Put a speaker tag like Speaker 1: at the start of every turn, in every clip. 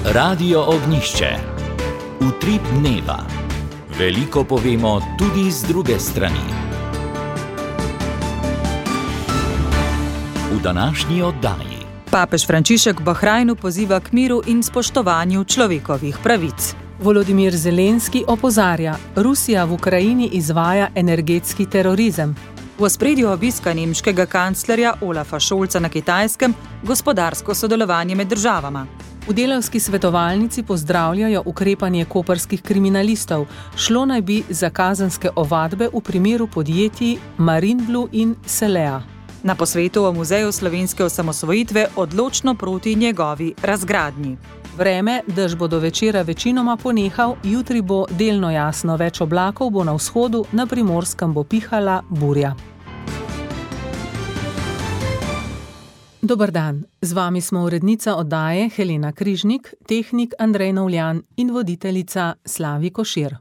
Speaker 1: Radio Ognišče. Utrip dneva. Veliko povemo tudi z druge strani. V današnji oddaji.
Speaker 2: Papež Frančišek v Bahrajnu poziva k miru in spoštovanju človekovih pravic.
Speaker 3: Volodimir Zelenski opozarja, Rusija v Ukrajini izvaja energetski terorizem.
Speaker 2: V ospredju obiska nemškega kanclerja Olafa Scholza na Kitajskem gospodarsko sodelovanje med državama.
Speaker 3: V delavski svetovalnici pozdravljajo ukrepanje koprskih kriminalistov. Šlo naj bi za kazenske ovadbe v primeru podjetij Marinblu in Selea.
Speaker 2: Na posvetu o muzeju slovenske osamosvojitve odločno proti njegovi razgradnji.
Speaker 3: Vreme, dež bo do večera večinoma ponehal, jutri bo delno jasno, več oblakov bo na vzhodu, na Primorskem bo pihala burja. Dober dan, z vami smo urednica oddaje Helena Križnik, tehnik Andrej Novljan in voditeljica Slavi Košir.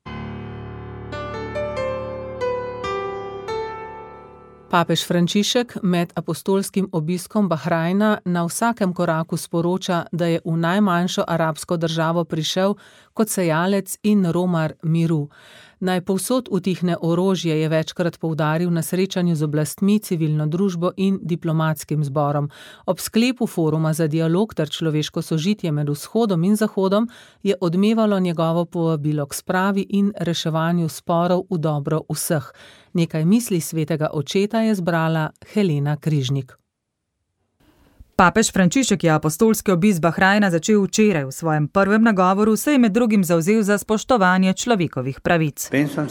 Speaker 3: Papež Frančišek med apostolskim obiskom Bahrajna na vsakem koraku sporoča, da je v najmanjšo arabsko državo prišel kot sejalec in romar miru. Naj povsod utihne orožje, je večkrat poudaril na srečanju z oblastmi, civilno družbo in diplomatskim zborom. Ob sklepu foruma za dialog ter človeško sožitje med vzhodom in zahodom je odmevalo njegovo povabilo k spravi in reševanju sporov v dobro vseh. Nekaj misli svetega očeta je zbrala Helena Križnik.
Speaker 2: Papež Frančišek je apostolski obisk Bahrajna začel včeraj. V svojem prvem nagovoru se je med drugim zavzel za spoštovanje človekovih pravic.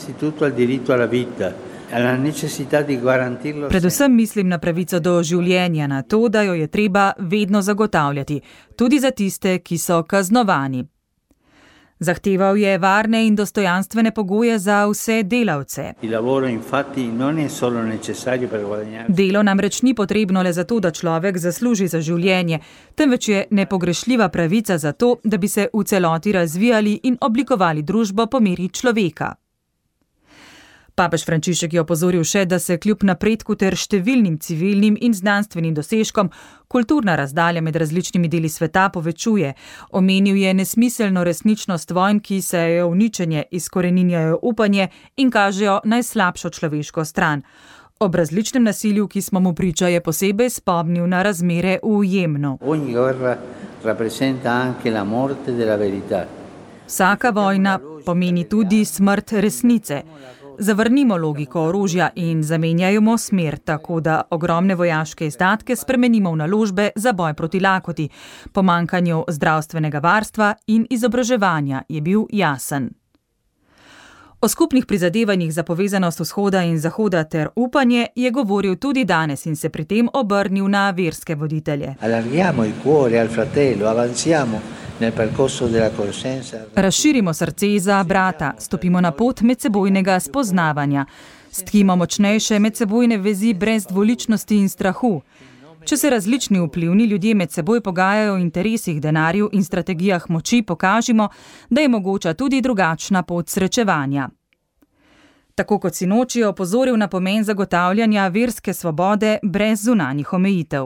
Speaker 2: Predvsem mislim na pravico do življenja, na to, da jo je treba vedno zagotavljati, tudi za tiste, ki so kaznovani. Zahteval je varne in dostojanstvene pogoje za vse delavce. Delo namreč ni potrebno le zato, da človek zasluži za življenje, temveč je nepogrešljiva pravica za to, da bi se v celoti razvijali in oblikovali družbo po meri človeka. Papež Frančišek je opozoril še, da se kljub napredku ter številnim civilnim in znanstvenim dosežkom kulturna razdalja med različnimi deli sveta povečuje. Omenil je nesmiselno resničnost vojn, ki sejejo uničenje, izkoreninjajo upanje in kažejo najslabšo človeško stran. Ob različnem nasilju, ki smo mu priča, je posebej spomnil na razmere v Jemnu. Vsaka vojna pomeni tudi smrt resnice. Zavrnimo logiko orožja in zamenjajmo smer, tako da ogromne vojaške izdatke spremenimo v naložbe za boj proti lakoti, pomanjkanju zdravstvenega varstva in izobraževanja, je bil jasen. O skupnih prizadevanjih za povezanost vzhoda in zahoda ter upanje je govoril tudi danes in se pri tem obrnil na verske voditelje. Razširimo srce za brata, stopimo na pot medsebojnega spoznavanja. Stkimo močnejše medsebojne vezi brez dvoličnosti in strahu. Če se različni vplivni ljudje med seboj pogajajo o interesih, denarju in strategijah moči, pokažimo, da je mogoča tudi drugačna pot srečevanja. Tako kot sinoči je opozoril na pomen zagotavljanja verske svobode brez zunanjih omejitev.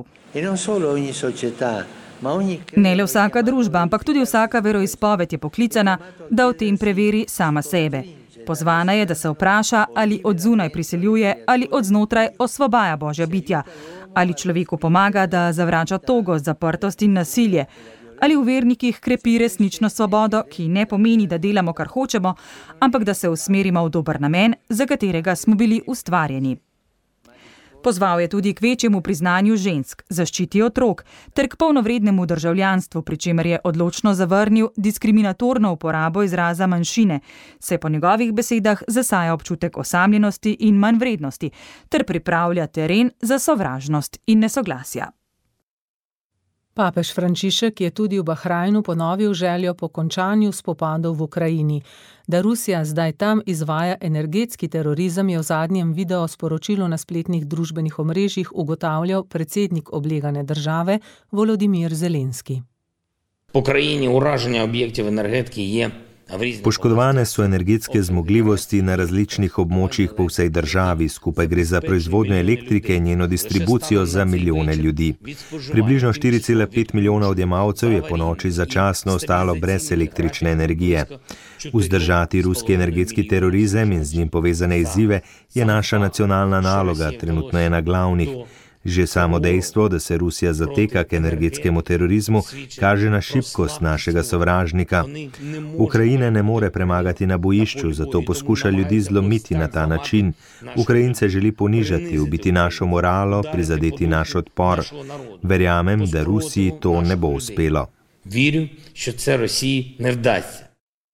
Speaker 2: Ne le vsaka družba, ampak tudi vsaka veroizpoved je poklicana, da o tem preveri sama sebe. Pozvana je, da se vpraša, ali od zunaj priseljuje, ali od znotraj osvobaja Božja bitja, ali človeku pomaga, da zavrača togo, zaprtost in nasilje, ali v vernikih krepi resnično svobodo, ki ne pomeni, da delamo, kar hočemo, ampak da se usmerimo v dober namen, za katerega smo bili ustvarjeni. Pozval je tudi k večjemu priznanju žensk, zaščiti otrok ter k polnovrednemu državljanstvu, pri čemer je odločno zavrnil diskriminatorno uporabo izraza manjšine, saj po njegovih besedah zasaja občutek osamljenosti in manjvrednosti ter pripravlja teren za sovražnost in nesoglasja.
Speaker 3: Papež Frančišek je tudi v Bahrajnu ponovil željo po končanju spopadov v Ukrajini. Da Rusija zdaj tam izvaja energetski terorizem, je v zadnjem video sporočilu na spletnih družbenih omrežjih ugotavljal predsednik oblegane države Volodimir Zelenski.
Speaker 4: Po Ukrajini uraženje objektov energetiki je Poškodovane so energetske zmogljivosti na različnih območjih po vsej državi, skupaj gre za proizvodnjo elektrike in njeno distribucijo za milijone ljudi. Približno 4,5 milijona odjemalcev je ponoči začasno ostalo brez električne energije. Vzdržati ruski energetski terorizem in z njim povezane izzive je naša nacionalna naloga, trenutno ena glavnih. Že samo dejstvo, da se Rusija zateka k energetskemu terorizmu, kaže na šibkost našega sovražnika. Ukrajine ne more premagati na bojišču, zato poskuša ljudi zlomiti na ta način. Ukrajince želi ponižati, ubiti našo moralo, prizadeti naš odpor. Verjamem, da Rusiji to ne bo uspelo.
Speaker 5: Verjam, da se Rusiji ne vdasться.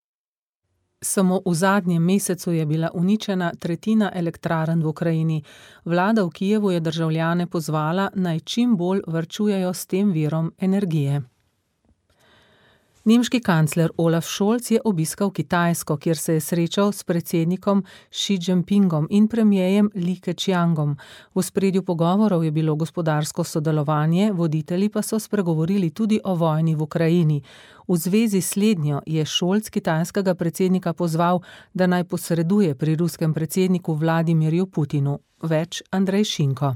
Speaker 3: Samo v zadnjem mesecu je bila uničena tretjina elektrarn v Ukrajini. Vlada v Kijevu je državljane pozvala, naj čim bolj varčujejo s tem virom energije. Nemški kancler Olaf Scholz je obiskal Kitajsko, kjer se je srečal s predsednikom Xi Jinpingom in premierjem Li Keqiangom. V ospredju pogovorov je bilo gospodarsko sodelovanje, voditelji pa so spregovorili tudi o vojni v Ukrajini. V zvezi s slednjo je Scholz kitajskega predsednika pozval, da naj posreduje pri ruskem predsedniku Vladimirju Putinu. Več Andrej Šinko.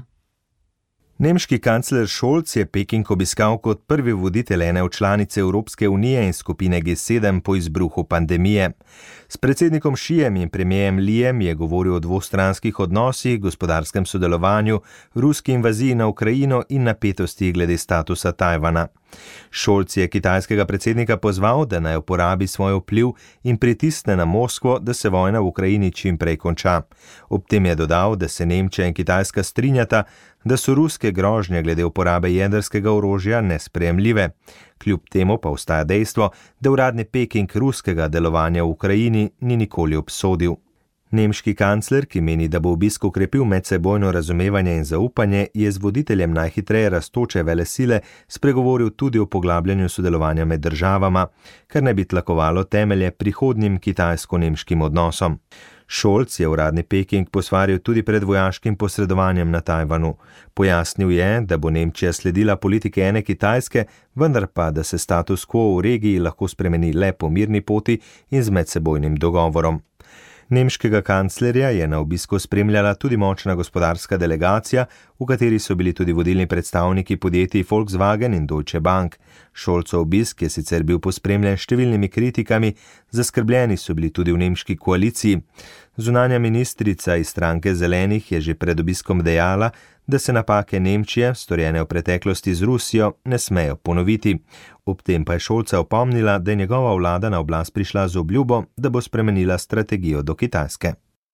Speaker 4: Nemški kancler Scholz je Peking obiskal kot prvi voditelj ene od članice Evropske unije in skupine G7 po izbruhu pandemije. S predsednikom Xijem in premierjem Lijem je govoril o dvostranskih odnosih, gospodarskem sodelovanju, ruski invaziji na Ukrajino in napetosti glede statusa Tajvana. Scholz je kitajskega predsednika pozval, da naj uporabi svoj vpliv in pritisne na Moskvo, da se vojna v Ukrajini čim prej konča. Ob tem je dodal, da se Nemčija in Kitajska strinjata, da so ruske grožnje glede uporabe jedrskega orožja nesprejemljive. Kljub temu pa ostaja dejstvo, da uradni Peking ruskega delovanja v Ukrajini ni nikoli obsodil. Nemški kancler, ki meni, da bo obisk okrepil medsebojno razumevanje in zaupanje, je z voditeljem najhitreje rastoče velesile spregovoril tudi o poglabljanju sodelovanja med državama, kar naj bi tlakovalo temelje prihodnjim kitajsko-nemškim odnosom. Scholz je uradni Peking posvaril tudi pred vojaškim posredovanjem na Tajvanu. Pojasnil je, da bo Nemčija sledila politike ene Kitajske, vendar pa, da se status quo v regiji lahko spremeni le po mirni poti in z medsebojnim dogovorom. Nemškega kanclerja je na obisku spremljala tudi močna gospodarska delegacija, v kateri so bili tudi vodilni predstavniki podjetij Volkswagen in Deutsche Bank. Scholzov obisk je sicer bil pospremljen številnimi kritikami, zaskrbljeni so bili tudi v nemški koaliciji. Zunanja ministrica iz stranke Zelenih je že pred obiskom dejala, da se napake Nemčije, storjene v preteklosti z Rusijo, ne smejo ponoviti. Ob tem pa je Scholza opomnila, da je njegova vlada na oblast prišla z obljubo, da bo spremenila strategijo do Kitajske.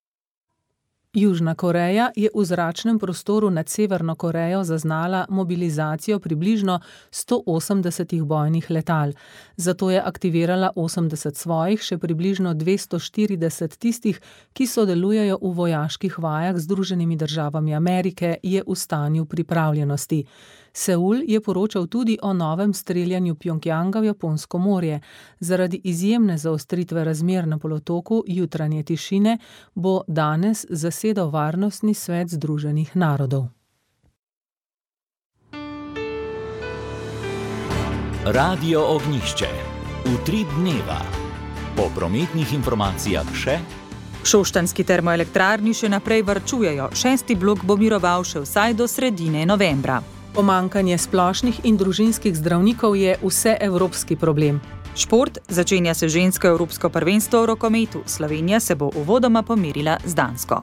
Speaker 3: Južna Koreja je v zračnem prostoru nad Severno Korejo zaznala mobilizacijo približno 180 bojnih letal. Zato je aktivirala 80 svojih, še približno 240 tistih, ki sodelujejo v vojaških vajah z Združenimi državami Amerike, je v stanju pripravljenosti. Seul je poročal tudi o novem streljanju Pjongjanga v Japonsko morje. Zaradi izjemne zaostritve razmer na polotoku jutranje tišine bo danes zasedal Varnostni svet Združenih narodov.
Speaker 1: Radio Ognjišče. Utrip dneva. Po prometnih informacijah še:
Speaker 2: Šoštanjski termoelektrarni še naprej varčujejo. 6. blok bo miroval še vsaj do sredine novembra.
Speaker 3: Pomanjkanje splošnih in družinskih zdravnikov je vseevropski problem.
Speaker 2: Šport, začenja se žensko evropsko prvenstvo v rokometu. Slovenija se bo uvodoma pomerila z Dansko.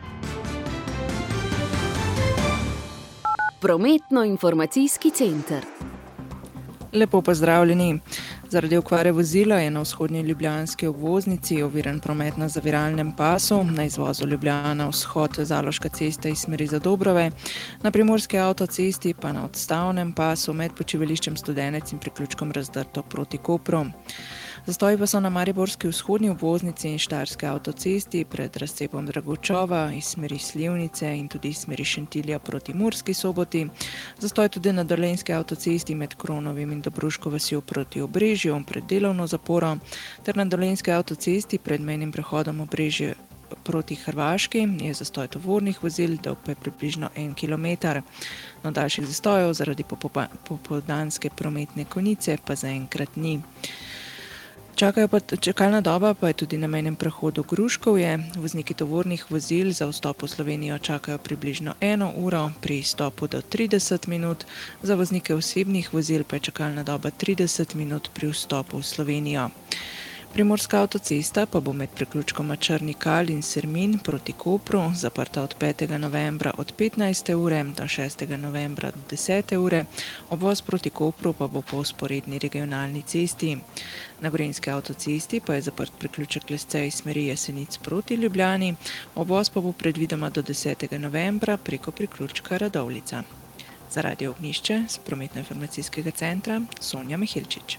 Speaker 6: Prometno-informacijski center.
Speaker 7: Lepo pozdravljeni. Zaradi okvare vozila je na vzhodnji ljubljanski obvoznici oviran promet na zaviralnem pasu, na izvozu Ljubljana vzhod Zaloška cesta iz smeri Zadobrove, na primorski avtocesti pa na odstavnem pasu med počivališčem Studenec in priključkom Razdrto proti Kopru. Zastoji pa so na mariborski vzhodni obvoznici in Štajerski avtocesti pred razcepom Dragočova iz smeri Slivnice in tudi iz smeri Šentilja proti Murski Soboti. Zastoj tudi na Dolenjski avtocesti med Kronovim in Dobruško vasjo proti Obrežju pred delovno zaporo ter na Dolenjski avtocesti pred mejnim prehodom Obrežje proti Hrvaški je zastoj tovornih vozil, dolg pa je približno 1 kilometer. No, daljših zastojev zaradi popoldanske prometne konice pa zaenkrat ni. Čakalna doba pa je tudi na mejnem prehodu Gruškovje. Vozniki tovornih vozil za vstop v Slovenijo čakajo približno 1 uro, pri izstopu do 30 minut, za voznike osebnih vozil pa je čakalna doba 30 minut pri vstopu v Slovenijo. Primorska avtocesta pa bo med priključkoma Črni Kal in Sermin proti Kopru zaprta od 5. novembra od 15. ure do 6. novembra do 10. ure, obvoz proti Kopru pa bo po vzporedni regionalni cesti. Na Gorenjski avtocesti pa je zaprt priključek Lesce iz smeri Jesenic proti Ljubljani, obvoz pa bo predvidoma do 10. novembra preko priključka Radovljica. Za Radio Ognjišče z Prometno-informacijskega centra Sonja Mihilčič.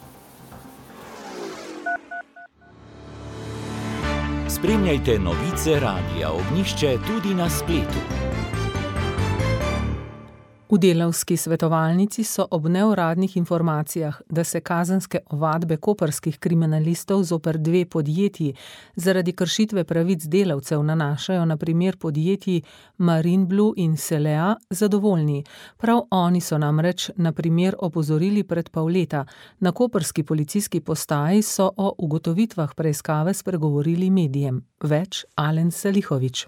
Speaker 1: Spremljajte novice Radia Ognjišče tudi na spletu.
Speaker 3: V Delavski svetovalnici so ob neuradnih informacijah, da se kazenske ovadbe koprskih kriminalistov zoper 2 podjetji zaradi kršitve pravic delavcev nanašajo na primer podjetij Marinblu in Selea, zadovoljni. Prav oni so namreč na primer opozorili pred pol leta. Na koprski policijski postaji so o ugotovitvah preiskave spregovorili medijem. Več Alen Salihovič.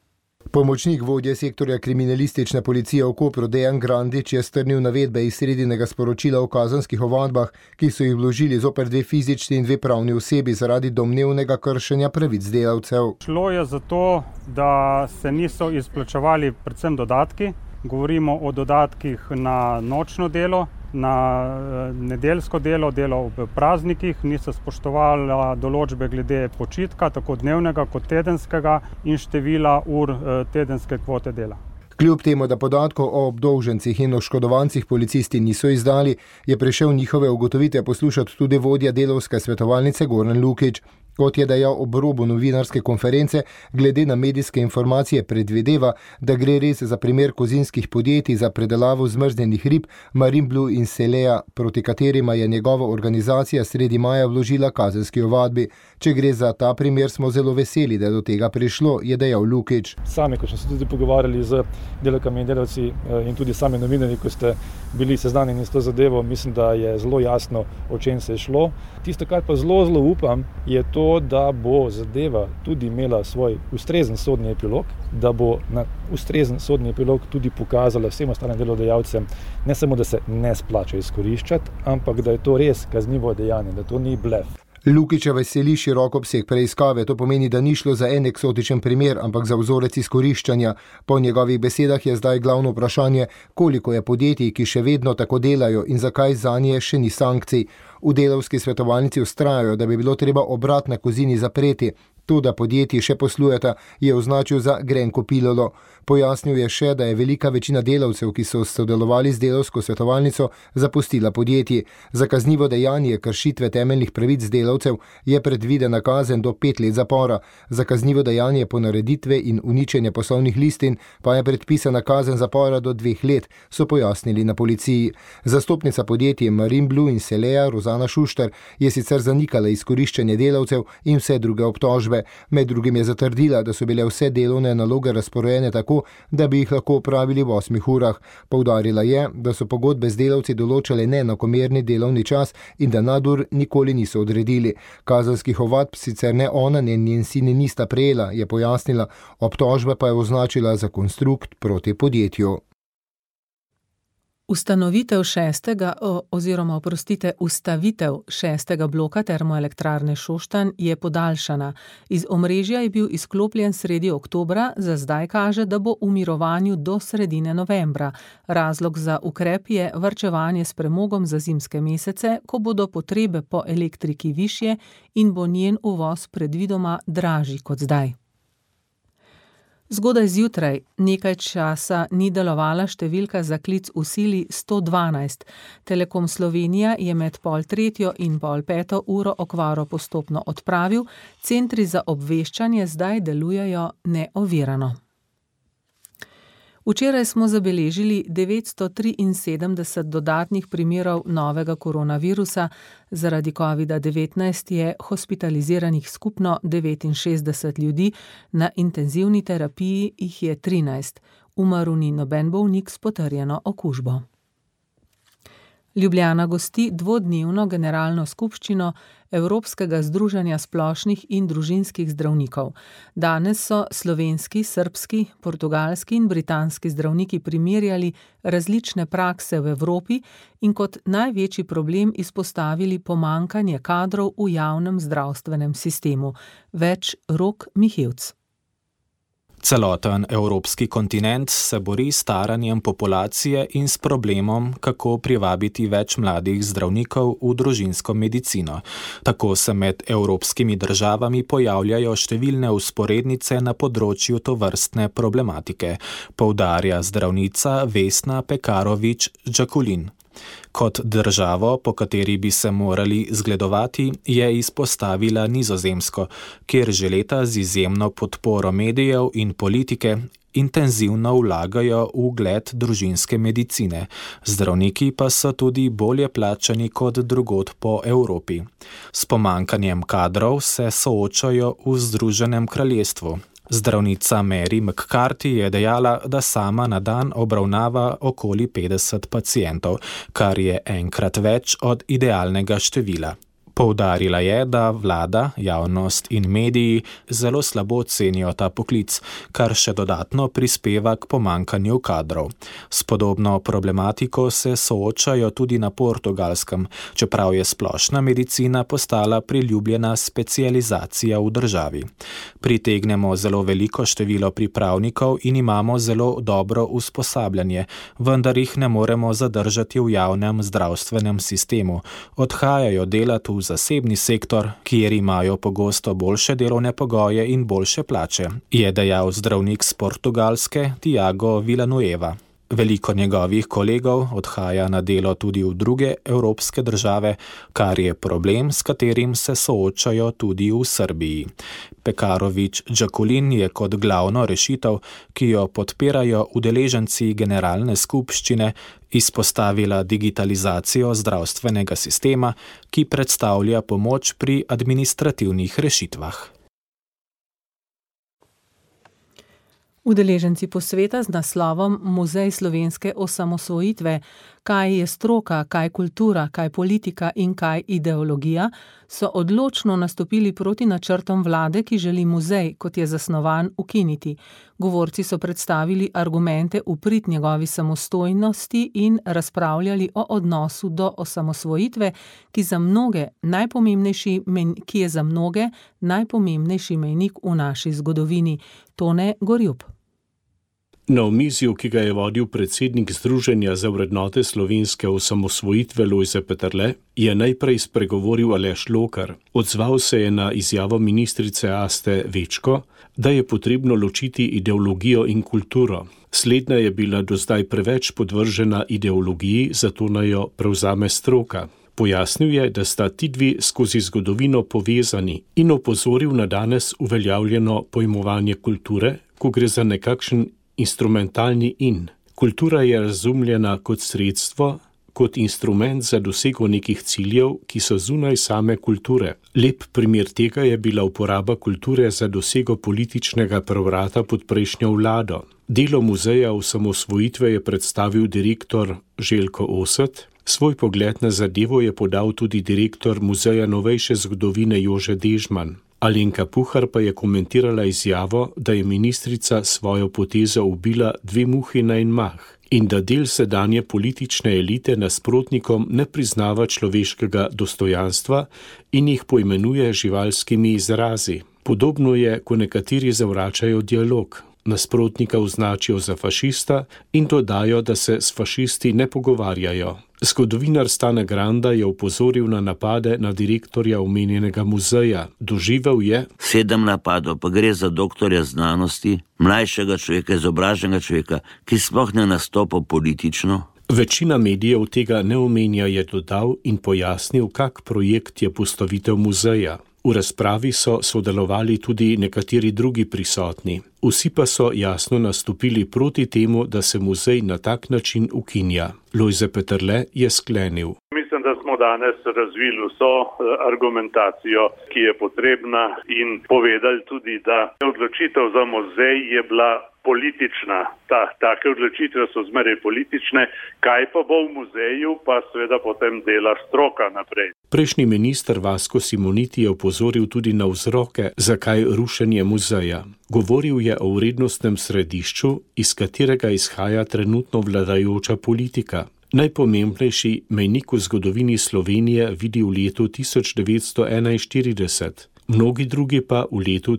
Speaker 8: Pomočnik vodje sektorja kriminalistične policije v Kopru Dejan Grandič je strnil navedbe iz sredinega sporočila o kazenskih ovadbah, ki so jih vložili zoper 2 fizični in 2 pravni osebi zaradi domnevnega kršenja pravic delavcev.
Speaker 9: Šlo je za to, da se niso izplačevali predvsem dodatki. Govorimo o dodatkih na nočno delo, na nedeljsko delo, delo v praznikih, niso spoštovala določbe glede počitka, tako dnevnega kot tedenskega, in števila ur tedenske kvote dela.
Speaker 8: Kljub temu, da podatkov o obdolžencih in oškodovancih policisti niso izdali, je prišel njihove ugotovitve poslušati tudi vodja Delavske svetovalnice Goran Lukić. Kot je dejal ob robu novinarske konference, glede na medijske informacije predvideva, da gre res za primer kozinskih podjetij za predelavo zmrznjenih rib Marinblu in Selea, proti katerima je njegova organizacija sredi maja vložila kazenski ovadbi. Če gre za ta primer, smo zelo veseli, da je do tega prišlo, je dejal Lukić.
Speaker 10: Sami, ko smo se tudi pogovarjali z delavkami in delavci in tudi sami novinarji, ko ste bili seznanjeni s to zadevo, mislim, da je zelo jasno, o čem se je šlo. Tisto, kar pa zelo upam, je to, da bo zadeva tudi imela svoj ustrezen sodni epilog, da bo na ustrezen sodni epilog tudi pokazala vsem ostalim delodajalcem, ne samo, da se ne splača izkoriščati, ampak da je to res kaznivo dejanje, da to ni blef.
Speaker 8: Lukića veseli širok obseg preiskave, to pomeni, da ni šlo za en eksotičen primer, ampak za vzorec izkoriščanja. Po njegovih besedah je zdaj glavno vprašanje, koliko je podjetij, ki še vedno tako delajo in zakaj zanje še ni sankcij. V Delavski svetovalnici vztrajajo, da bi bilo treba obrat na Kozini zapreti. To, da podjetji še poslujeta, je označil za grenko pilolo. Pojasnil je še, da je velika večina delavcev, ki so sodelovali z Delavsko svetovalnico, zapustila podjetji. Za kaznivo dejanje kršitve temeljnih pravic delavcev je predvidena kazen do 5 let zapora. Za kaznivo dejanje ponareditve in uničenje poslovnih listin pa je predpisana kazen zapora do 2 let, so pojasnili na policiji. Zastopnica podjetij Marinblu in Selea, Rozana Šušter, je sicer zanikala izkoriščanje delavcev in vse druge obtožbe. Med drugim je zatrdila, da so bile vse delovne naloge razporejene tako, da bi jih lahko opravili v 8 urah. Poudarila je, da so pogodbe z delavci določale neenakomerni delovni čas in da nadur nikoli niso odredili. Kazenskih ovadb sicer ne ona, ne njen sin nista prejela, je pojasnila, obtožbe pa je označila za konstrukt proti podjetju.
Speaker 3: Ustavitev 6. bloka termoelektrarne Šoštanj je podaljšana. Iz omrežja je bil izklopljen sredi oktobra, za zdaj kaže, da bo v mirovanju do sredine novembra. Razlog za ukrep je varčevanje s premogom za zimske mesece, ko bodo potrebe po elektriki višje in bo njen uvoz predvidoma dražji kot zdaj. Zgodaj zjutraj, nekaj časa ni delovala številka za klic v sili 112. Telekom Slovenija je med 2:30 in 4:30 uro okvaro postopno odpravil, centri za obveščanje zdaj delujejo neovirano. Včeraj smo zabeležili 973 dodatnih primerov novega koronavirusa, zaradi COVID-19 je hospitaliziranih skupno 69 ljudi, na intenzivni terapiji jih je 13. Umrl ni noben bolnik s potrjeno okužbo. Ljubljana gosti dvodnevno generalno skupščino Evropskega združenja splošnih in družinskih zdravnikov. Danes so slovenski, srbski, portugalski in britanski zdravniki primerjali različne prakse v Evropi in kot največji problem izpostavili pomanjkanje kadrov v javnem zdravstvenem sistemu. Več Rok Mihevc.
Speaker 11: Celoten evropski kontinent se bori s staranjem populacije in s problemom, kako privabiti več mladih zdravnikov v družinsko medicino. Tako se med evropskimi državami pojavljajo številne vzporednice na področju tovrstne problematike, poudarja zdravnica Vesna Pekarovič-Đakulin. Kot državo, po kateri bi se morali zgledovati, je izpostavila Nizozemsko, kjer že leta z izjemno podporo medijev in politike intenzivno vlagajo v ugled družinske medicine. Zdravniki pa so tudi bolje plačani kot drugod po Evropi. S pomanjkanjem kadrov se soočajo v Združenem kraljestvu. Zdravnica Mary McCarthy je dejala, da sama na dan obravnava okoli 50 pacientov, kar je enkrat več od idealnega števila. Poudarila je, da vlada, javnost in mediji zelo slabo cenijo ta poklic, kar še dodatno prispeva k pomanjkanju kadrov. S podobno problematiko se soočajo tudi na Portugalskem, čeprav je splošna medicina postala priljubljena specializacija v državi. Pritegnemo zelo veliko število pripravnikov in imamo zelo dobro usposabljanje, vendar jih ne moremo zadržati v javnem zdravstvenem sistemu. Odhajajo delati v zasebni sektor, kjer imajo pogosto boljše delovne pogoje in boljše plače, je dejal zdravnik z Portugalske Tiago Villanueva. Veliko njegovih kolegov odhaja na delo tudi v druge evropske države, kar je problem, s katerim se soočajo tudi v Srbiji. Pekarovič-Đakulin je kot glavno rešitev, ki jo podpirajo udeleženci generalne skupščine, izpostavila digitalizacijo zdravstvenega sistema, ki predstavlja pomoč pri administrativnih rešitvah.
Speaker 3: Udeleženci posveta z naslovom Muzej slovenske osamosvojitve, kaj je stroka, kaj kultura, kaj politika in kaj ideologija, so odločno nastopili proti načrtom vlade, ki želi muzej, kot je zasnovan, ukiniti. Govorci so predstavili argumente v prid njegovi samostojnosti in razpravljali o odnosu do osamosvojitve, ki je za mnoge najpomembnejši mejnik v naši zgodovini. Tone Gorjup.
Speaker 12: Na omizju, ki ga je vodil predsednik Združenja za vrednote slovenske osamosvojitve Lojze Peterle, je najprej spregovoril Aleš Lokar. Odzval se je na izjavo ministrice Aste Večko, da je potrebno ločiti ideologijo in kulturo. Slednja je bila do zdaj preveč podvržena ideologiji, zato naj jo prevzame stroka. Pojasnil je, da sta ti dve skozi zgodovino povezani in opozoril na danes uveljavljeno pojmovanje kulture, ko gre za nekakšen instrumentalni in. Kultura je razumljena kot sredstvo, kot instrument za dosego nekih ciljev, ki so zunaj same kulture. Lep primer tega je bila uporaba kulture za dosego političnega prevrata pod prejšnjo vlado. Delo muzeja osamosvojitve je predstavil direktor Željko Oset. Svoj pogled na zadevo je podal tudi direktor Muzeja novejše zgodovine Jože Dežman. Alenka Puhar pa je komentirala izjavo, da je ministrica svojo potezo ubila dve muhi na en mah in da del sedanje politične elite nasprotnikom ne priznava človeškega dostojanstva in jih poimenuje živalskimi izrazi. Podobno je, ko nekateri zavračajo dialog. Nasprotnika označijo za fašista in dodajo, da se s fašisti ne pogovarjajo. Zgodovinar Stane Granda je opozoril na napade na direktorja omenjenega muzeja. Doživel je
Speaker 13: 7 napadov, pa gre za doktorja znanosti, mlajšega človeka, izobraženega človeka, ki sploh ne nastopa politično.
Speaker 12: Večina medijev tega ne omenja, je dodal in pojasnil, kak projekt je postavitev muzeja. V razpravi so sodelovali tudi nekateri drugi prisotni. Vsi pa so jasno nastopili proti temu, da se muzej na tak način ukinja. Lojze Peterle je sklenil.
Speaker 14: Mislim, da smo danes razvili vso argumentacijo, ki je potrebna in povedali tudi, da odločitev za muzej je bila politična. Take odločitve so zmeraj politične, kaj pa bo v muzeju, pa seveda potem dela stroka naprej.
Speaker 12: Prejšnji minister Vasko Simoniti je opozoril tudi na vzroke, zakaj rušenje muzeja. Govoril je o vrednostnem središču, iz katerega izhaja trenutno vladajoča politika. Najpomembnejši mejnik v zgodovini Slovenije vidi v letu 1941, mnogi drugi pa v letu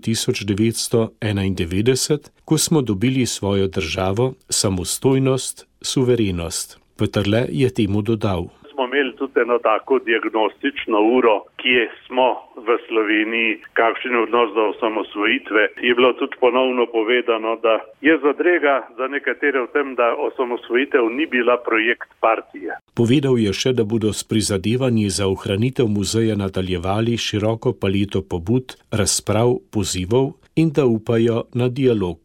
Speaker 12: 1991, ko smo dobili svojo državo, samostojnost, suverenost. Peterle je temu dodal.
Speaker 14: Smo imeli tudi eno tako diagnostično uro, kje smo v Sloveniji, kakšen je odnos do osamosvojitve. Je bilo tudi ponovno povedano, da je zadrega za nekatere v tem, da osamosvojitev ni bila projekt partije.
Speaker 12: Povedal je še, da bodo s prizadevanji za ohranitev muzeja nadaljevali široko paleto pobud, razprav, pozivov in da upajo na dialog.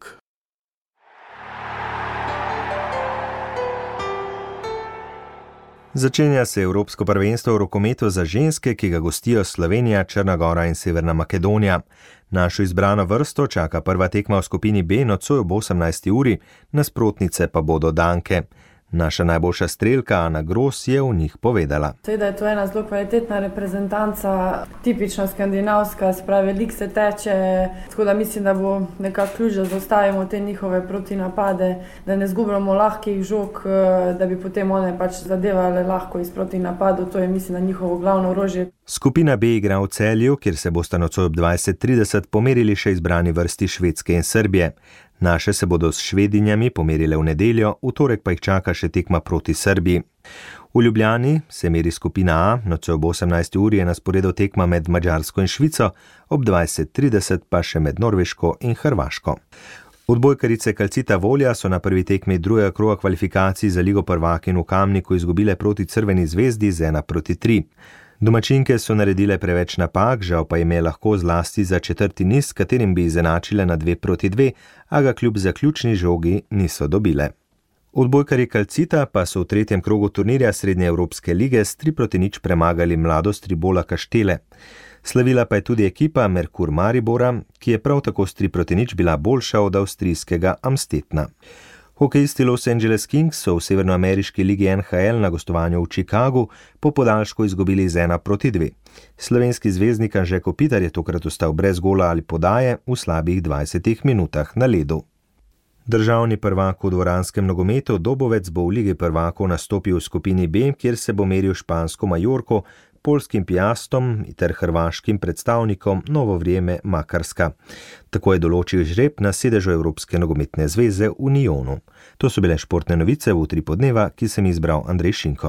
Speaker 4: Začenja se Evropsko prvenstvo v rokometu za ženske, ki ga gostijo Slovenija, Črna Gora in Severna Makedonija. Našo izbrano vrsto čaka prva tekma v skupini B nocoj ob 18. uri, nasprotnice pa bodo Danke. Naša najboljša strelka Ana Gros je v njih povedala.
Speaker 15: Seveda je to ena zelo kvalitetna reprezentanca, tipično skandinavska, spravi veliko se teče, tako da mislim, da bo nekako ključ, da zaustavimo te njihove protinapade, da ne zgubljamo lahkih žog, da bi potem one zadevale lahko iz protinapadov, to je mislim na njihovo glavno orožje.
Speaker 4: Skupina B igra v Celju, kjer se bosta nocoj ob 20:30 pomerili še izbrani vrsti Švedske in Srbije. Naše se bodo s Švedinjami pomerile v nedeljo, v torek pa jih čaka še tekma proti Srbiji. V Ljubljani se meri skupina A, nocoj ob 18. uri je na sporedu tekma med Madžarsko in Švico, ob 20:30 pa še med Norveško in Hrvaško. Odbojkarice Calcita Volja so na prvi tekmi drugega kroga kvalifikacij za Ligo prvakinj v Kamniku izgubile proti Crveni zvezdi z 1:3. Domačinke so naredile preveč napak, žal pa jim je lahko zlasti za četrti niz, katerim bi izenačile na 2:2, a ga kljub zaključni žogi niso dobile. Odbojkarji Calcita pa so v tretjem krogu turnirja Srednje Evropske lige s 3:0 premagali Mladost Tribola Kaštele. Slavila pa je tudi ekipa Merkur Maribora, ki je prav tako s 3:0 bila boljša od avstrijskega Amstetna. Hokejisti Los Angeles Kings so v severnoameriški ligi NHL na gostovanju v Chicagu po podaljšku izgubili z 1:2. Slovenski zvezdnik Anže Kopitar je tokrat ostal brez gola ali podaje v slabih 20 minutah na ledu. Državni prvak v dvoranskem nogometu Dobovec bo v Ligi prvakov nastopil v skupini B, kjer se bo meril špansko Majorko, poljskim Piastom ter hrvaškim predstavnikom Novo Vrijeme Makarska. Tako je določil žreb na sedežu Evropske nogometne zveze v Unionu. To so bile športne novice v Utripu dneva, ki sem izbral Andrej Šinko.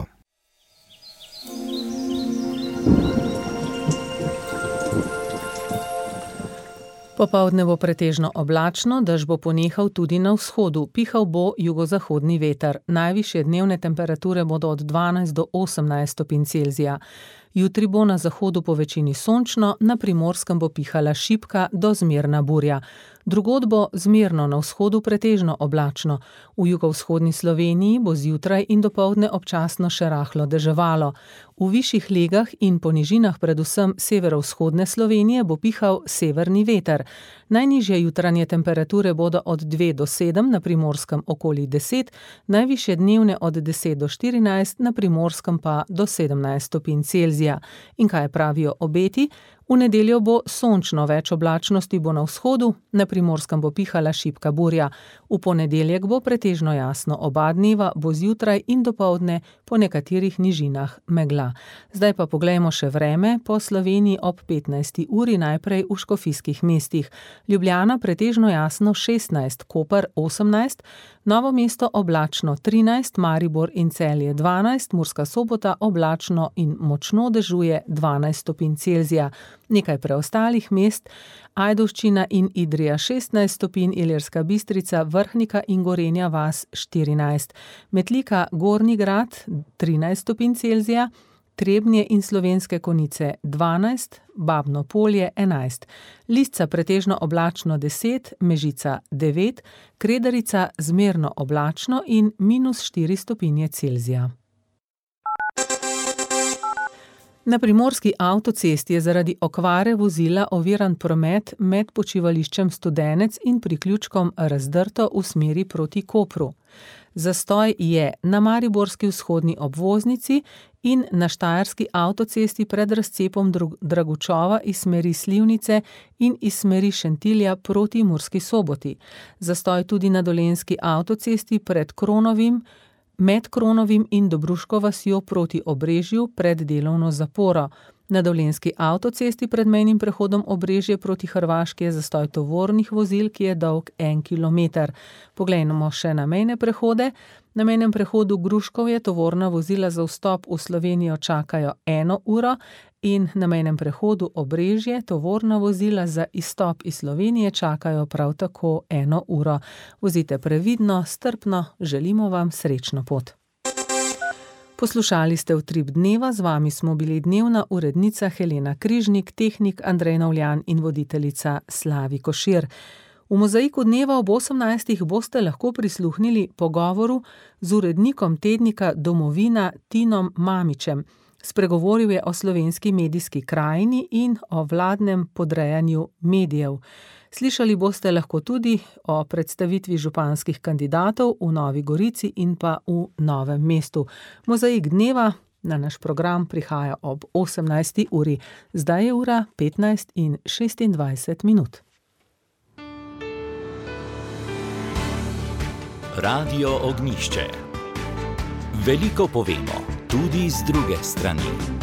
Speaker 3: Popoldne bo pretežno oblačno, dež bo ponehal tudi na vzhodu, pihal bo jugozahodni veter. Najvišje dnevne temperature bodo od 12 do 18 stopinj Celzija. Jutri bo na zahodu po večini sončno, na Primorskem bo pihala šibka do zmerna burja. Drugod bo zmerno, na vzhodu pretežno oblačno. V jugovzhodni Sloveniji bo zjutraj in dopoldne občasno še rahlo deževalo. V višjih legah in po nižinah predvsem severovzhodne Slovenije bo pihal severni veter. Najnižje jutranje temperature bodo od 2 do 7, na Primorskem okoli 10, najvišje dnevne od 10 do 14, na Primorskem pa do 17 stopinj Celzija. In kaj pravijo obeti? V nedeljo bo sončno, več oblačnosti bo na vzhodu, na Primorskem bo pihala šibka burja. V ponedeljek bo pretežno jasno, oba dneva bo zjutraj in dopoldne po nekaterih nižinah megla. Zdaj pa poglejmo še vreme po Sloveniji ob 15. uri, najprej v škofijskih mestih. Ljubljana pretežno jasno 16, Koper 18, Novo mesto oblačno 13, Maribor in Celje 12, Murska Sobota oblačno in močno dežuje 12 stopinj Celzija. Nekaj preostalih mest, Ajdovščina in Idrija 16 stopinj, Ilirska Bistrica, Vrhnika in Gorenja vas 14, Metlika, Gornji Grad 13 stopinj Celzija, Trebnje in Slovenske Konjice 12, Babno Polje 11, Lisca pretežno oblačno 10, Mežica 9, Kredarica zmerno oblačno in -4 stopinje Celzija. Na primorski avtocesti je zaradi okvare vozila oviran promet med počivališčem Studenec in priključkom Razdrto v smeri proti Kopru. Zastoj je na mariborski vzhodni obvoznici in na štajerski avtocesti pred razcepom Dragučova iz smeri Slivnice in iz smeri Šentilja proti Murski Soboti. Zastoj tudi na dolenjski avtocesti med Kronovim in Dobruško vasjo proti Obrežju pred delovno zaporo. Na dolenjski avtocesti pred mejnim prehodom Obrežje proti Hrvaški je zastoj tovornih vozil, ki je dolg 1 kilometer. Poglejmo še na mejne prehode. Na mejnem prehodu Gruškovje tovorna vozila za vstop v Slovenijo čakajo 1 uro in na mejnem prehodu Obrežje tovorna vozila za izstop iz Slovenije čakajo prav tako 1 uro. Vozite previdno, strpno, želimo vam srečno pot. Poslušali ste Utrip dneva, z vami smo bili dnevna urednica Helena Križnik, tehnik Andrej Navljan in voditeljica Slavi Košir. V Mozaiku dneva ob 18. boste lahko prisluhnili pogovoru z urednikom tednika Domovina Tinom Mamičem. Spregovoril je o slovenski medijski krajini in o vladnem podrejanju medijev. Slišali boste lahko tudi o predstavitvi županskih kandidatov v Novi Gorici in pa v Novem mestu. Mozaik dneva na naš program prihaja ob 18. uri. Zdaj je ura 15:26.
Speaker 1: Radio Ognjišče. Veliko povemo, tudi z druge strani.